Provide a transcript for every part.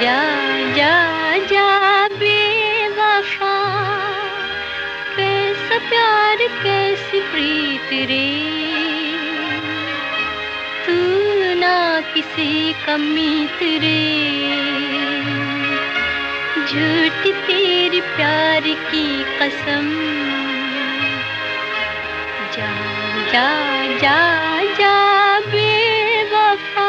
जा जा जा बेवफा, कैसा प्यार कैसी प्रीत रे, तू ना किसी का मीत रे, झूठी तेरी प्यार की कसम। जा जा जा जा बेवफा।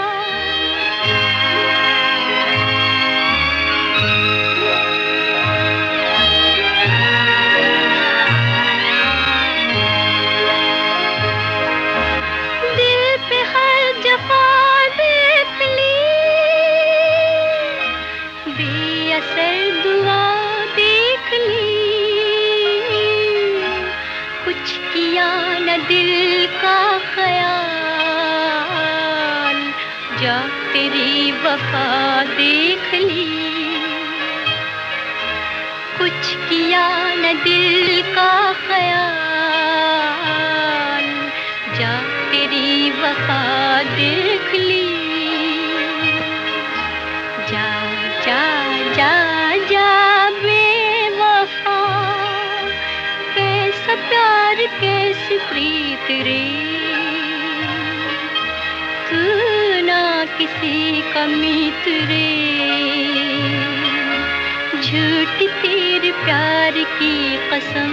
दिल पे हर जफा देख ली, बेअसर दुआ देख ली, कुछ किया न दिल का ख्याल, जा तेरी वफा देख ली, कुछ किया न दिल का ख्याल, जा तेरी वफा देख ली। जा जा जा जा बेवफा, कैसा प्यार कैसी प्रीत रे, तू ना किसी का मीत रे, झूठी तेरे प्यार की कसम।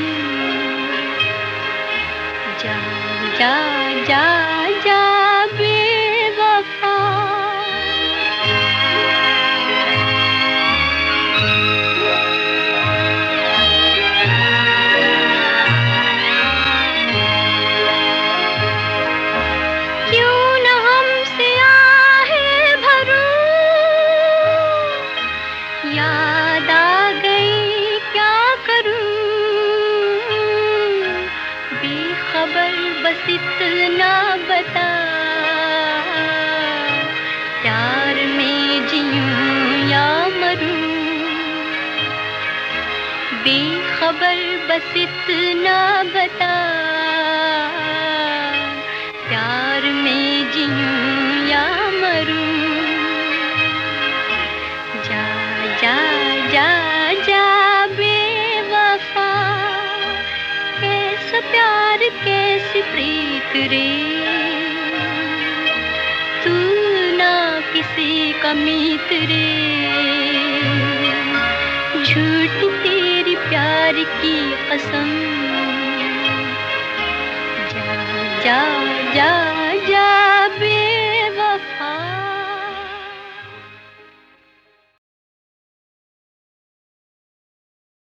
जा जा जा जा बेवफा। क्यों न हमसे आहे भरूं, याद आ गई क्या करूं, बेखबर बस इतना बता, प्यार में जीऊं या मरूं, बेखबर बस इतना बता, प्यार में जीऊं या मरूं। जा जा जा जा बेवफा, कैसा प्यार कैसी प्रीत रे, तू ना किसी का मीत रे, झूठी तेरी प्यार की कसम। जा जा जा